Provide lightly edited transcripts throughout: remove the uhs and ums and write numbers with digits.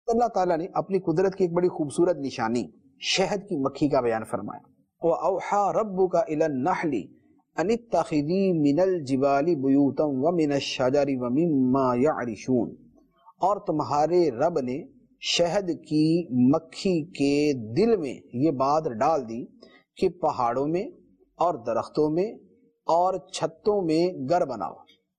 اللہ تعالیٰ نے اپنی قدرت کی ایک بڑی خوبصورت نشانی شہد کی مکھی کا بیان فرمایا۔ وَأَوْحَى رَبُّكَ إِلَى النَّحْلِ أَنِ اتَّخِذِي مِنَ الْجِبَالِ بُيُوتًا وَمِنَ الشَّجَرِ وَمِمَّا يَعْرِشُونَ، اور تمہارے رب نے شہد کی مکھی کے دل میں یہ بات ڈال دی کہ پہاڑوں میں اور درختوں میں اور چھتوں میں گھر بناؤ،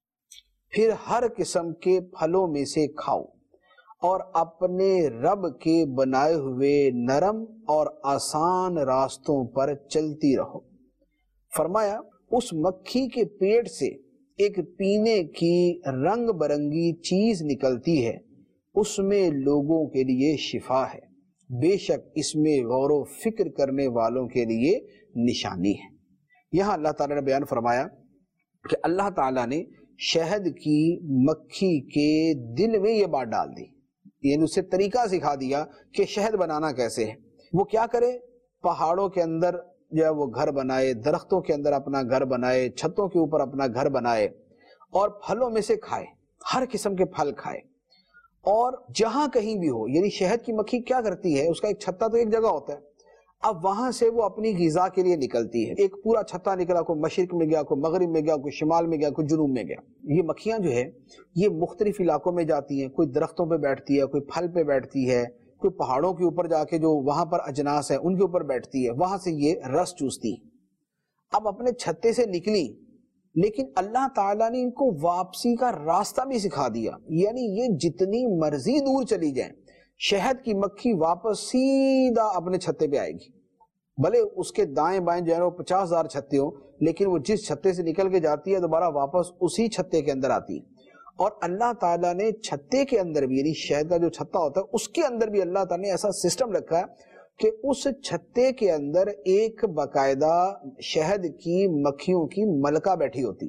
پھر ہر قسم کے پھلوں میں سے کھاؤ اور اپنے رب کے بنائے ہوئے نرم اور آسان راستوں پر چلتی رہو۔ فرمایا اس مکھی کے پیٹ سے ایک پینے کی رنگ برنگی چیز نکلتی ہے، اس میں لوگوں کے لیے شفا ہے، بے شک اس میں غور و فکر کرنے والوں کے لیے نشانی ہے۔ یہاں اللہ تعالیٰ نے بیان فرمایا کہ اللہ تعالیٰ نے شہد کی مکھی کے دل میں یہ بات ڈال دی، یعنی اسے طریقہ سکھا دیا کہ شہد بنانا کیسے ہے۔ وہ کیا کرے؟ پہاڑوں کے اندر جو ہے وہ گھر بنائے، درختوں کے اندر اپنا گھر بنائے، چھتوں کے اوپر اپنا گھر بنائے اور پھلوں میں سے کھائے، ہر قسم کے پھل کھائے، اور جہاں کہیں بھی ہو، یعنی شہد کی مکھی کیا کرتی ہے، اس کا ایک چھتا تو ایک جگہ ہوتا ہے، اب وہاں سے وہ اپنی غذا کے لیے نکلتی ہے، ایک پورا چھتا نکلا، کوئی مشرق میں گیا، کوئی مغرب میں گیا، کوئی شمال میں گیا، کوئی جنوب میں گیا۔ یہ مکھیاں جو ہے یہ مختلف علاقوں میں جاتی ہیں، کوئی درختوں پہ بیٹھتی ہے، کوئی پھل پہ بیٹھتی ہے، کوئی پہاڑوں کے اوپر جا کے جو وہاں پر اجناس ہیں ان کے اوپر بیٹھتی ہے، وہاں سے یہ رس چوستی ہے۔ اب اپنے چھتے سے نکلی، لیکن اللہ تعالیٰ نے ان کو واپسی کا راستہ بھی سکھا دیا، یعنی یہ جتنی مرضی دور چلی جائیں شہد کی مکھی واپس سیدھا اپنے چھتے پہ آئے گی، بھلے اس کے دائیں بائیں جو ہے وہ 50,000 چھتے ہوں، لیکن وہ جس چھتے سے نکل کے جاتی ہے دوبارہ واپس اسی چھتے کے اندر آتی ہے۔ اور اللہ تعالیٰ نے چھتے کے اندر بھی، یعنی شہد کا جو چھتا ہوتا ہے اس کے اندر بھی اللہ تعالیٰ نے ایسا سسٹم رکھا ہے کہ اس چھتے کے اندر ایک باقاعدہ شہد کی مکھیوں کی ملکہ بیٹھی ہوتی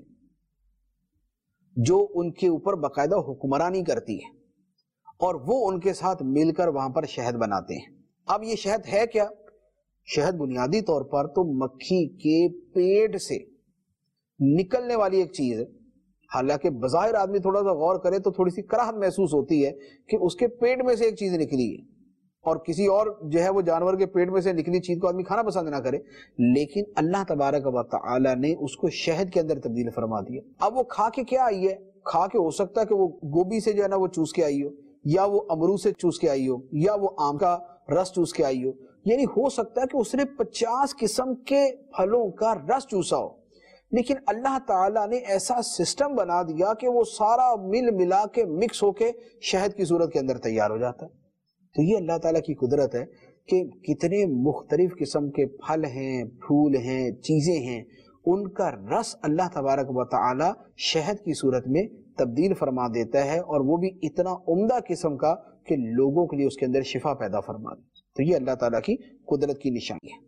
جو ان کے اوپر باقاعدہ حکمرانی کرتی ہے، اور وہ ان کے ساتھ مل کر وہاں پر شہد بناتے ہیں۔ اب یہ شہد ہے کیا؟ شہد بنیادی طور پر تو مکھی کے پیٹ سے نکلنے والی ایک چیز ہے، حالانکہ بظاہر آدمی تھوڑا سا غور کرے تو تھوڑی سی کراہت محسوس ہوتی ہے کہ اس کے پیٹ میں سے ایک چیز نکلی ہے، اور کسی اور جو ہے وہ جانور کے پیٹ میں سے نکلی چیز کو آدمی کھانا پسند نہ کرے، لیکن اللہ تبارک و تعالی نے اس کو شہد کے اندر تبدیل فرما دیا۔ اب وہ کھا کے کیا آئی ہے؟ کھا کے ہو سکتا ہے کہ وہ گوبھی سے جو ہے نا وہ چوس کے آئی ہو، یا وہ امرود سے چوس کے آئی ہو، یا وہ آم کا رس چوس کے آئی ہو، یعنی ہو سکتا ہے کہ اس نے 50 قسم کے پھلوں کا رس چوسا ہو، لیکن اللہ تعالیٰ نے ایسا سسٹم بنا دیا کہ وہ سارا مل ملا کے مکس ہو کے شہد کی صورت کے اندر تیار ہو جاتا ہے۔ تو یہ اللہ تعالیٰ کی قدرت ہے کہ کتنے مختلف قسم کے پھل ہیں، پھول ہیں، چیزیں ہیں، ان کا رس اللہ تبارک و تعالی شہد کی صورت میں تبدیل فرما دیتا ہے، اور وہ بھی اتنا عمدہ قسم کا کہ لوگوں کے لیے اس کے اندر شفا پیدا فرما دے۔ تو یہ اللہ تعالیٰ کی قدرت کی نشانی ہے۔